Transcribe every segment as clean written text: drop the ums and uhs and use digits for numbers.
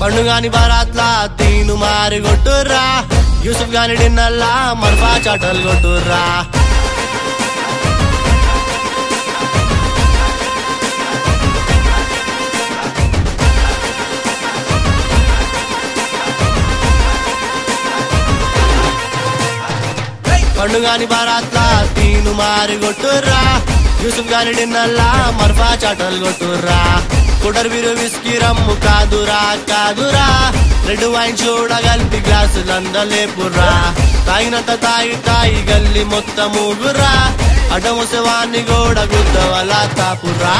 పండు గాని బారాత్లా తీను మారి కొట్టుర్రా యూసుఫ్ గాని డిన్నల్లా మర్ఫా చాటలు కొట్టుర్రా పండు గాని బారాత్లా తీను మారి కొట్టుర్రా యూసుఫ్ గాని డిన్నల్లా మర్ఫా చాటలు కొట్టుర్రా కుటర్ బిరు విస్కీ రమ్ము కాదురా కాదురా రెడ్ వైన్ చూడగలిపి గ్లాసులందలేపుర్రా తాగినంత తాయి గల్లి మొత్తం ఊగుర్రా అడ్డమొసే వాణ్ణి గోడ గుద్దవల తాపుర్రా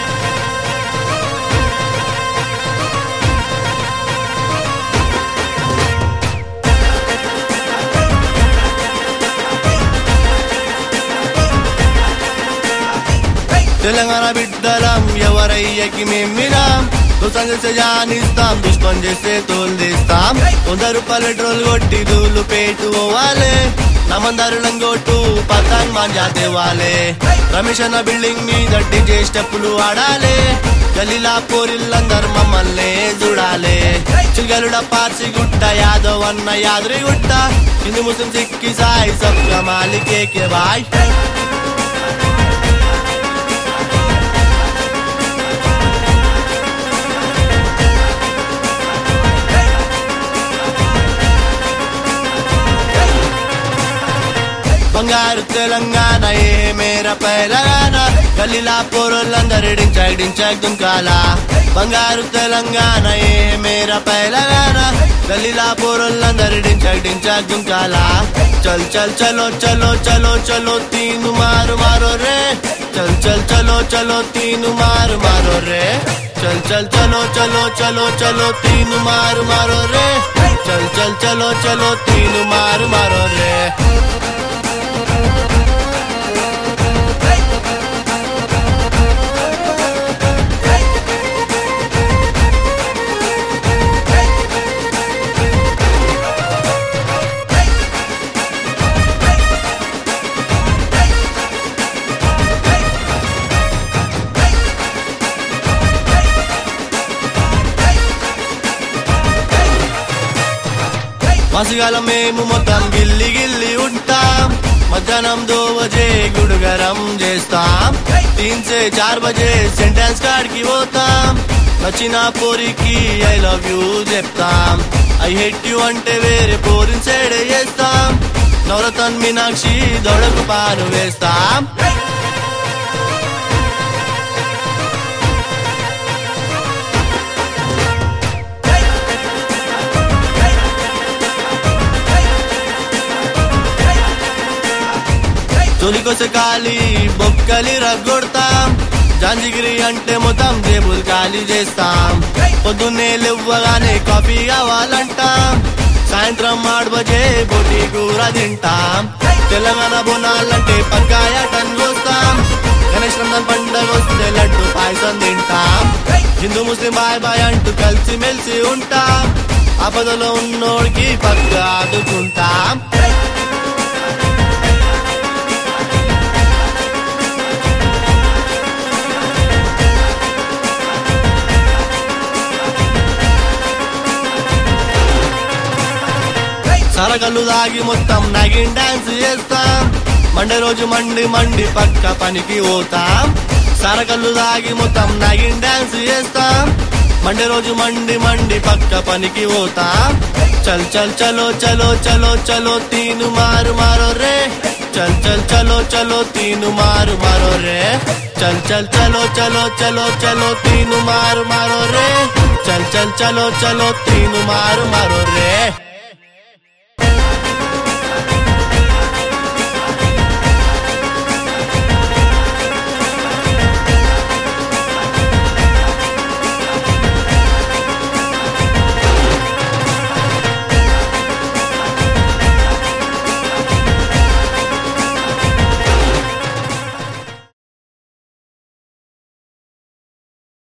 తెలంగాణ బిడ్డలం ఎవరయ్యకి మేమినాం దోసం చేసే జానిస్తాం దుష్పం చేస్తే తోలు తీస్తాం 100 రూపాయలు పెట్రోల్ కొట్టి దూలు పేటు పోవాలే నమందారులం కొట్టు పతంగ్ మాంజా తేవాలే రమేష్ అన్న బిల్డింగ్ మీద డీజే స్టెప్పులు ఆడాలే గలీలా పోరిల్లందరు మమ్మల్ని చూడాలే చిల్గలుడ పార్సి గుట్ట యాదవ్ అన్న యాదరి గుట్ట హిందూ ముస్లిం సిక్ ఇసాయి సబ్కా మాలిక్ ఏకే భాయ్ బంగారు తెలంగాణ ఏ మేర పైలగాన గల్లీలా పోరోళ్ళందరూ డించాక్ దుంకాల బంగారు తెలంగాణ ఏ మేర పైలగాన గల్లీలా పోరోళ్ళందరూ డించాక్ దుంకాల చల్ చల్ చలో చలో చలో చలో తీను మారు మారో రే చల్ చల్ చలో చలో తీను మారు మారో రే చల్ చల్ చలో చలో చలో చలో తీను మారు మారో రే చల్ చల్ చలో చలో తీను మారు మారో రే మసిగాల మేము మొత్తం గిల్లి గిల్లి ఉంటాం మధ్యాహ్నం 2 బజే గుడుగరం చేస్తాం 3 से 4 బజే సెంటెన్స్ కాడికి పోతాం నచ్చిన పోరికి ఐ లవ్ యూ చెప్తాం ఐ హేట్ యూ అంటే వేరే పోరిని సైడ్ చేస్తాం నవరతన్ మీనాక్షి దొడకు పాను వేస్తాం తొలికొసే ఖాళీ బొక్కలి రగ్గొడతాం జాంజిగిరి అంటే మొత్తం జేబులు ఖాళీ చేస్తాం పొద్దున్నే లేవగానే కాఫీ కావాలంటాం సాయంత్రం 8 బజే బోటి కూర తింటాం తెలంగాణ బోనాలంటే పక్కాయ టన్ కోస్తాం గణేష్ రంజాన్ పండుగ వస్తే లడ్డు పాయసం తింటాం హిందూ ముస్లిం బాయ్ బాయ్ అంటూ కలిసి మెలిసి ఉంటాం ఆపదలో ఉన్నోడికి పక్క ఆదుకుంటాం సరకలు దాగి మొత్తం నగిన్ డాన్స్ చేస్తాం మండే రోజు మండి పక్క పనికి పోతాం సరకలు దాగి మొత్తం నగిన్ డాన్స్ చేస్తాం మండే రోజు మండి పక్క పనికి పోతాం చల్ చల్ చలో చలో చలో చలో తీను మారు మారో రే చల్ చల్ చలో చలో తీను మారు మారో రే చల్ చల్ చలో చలో చలో చలో తీను మారు మారో రే చల్ చల్ చలో చలో తీను మారు మారో రే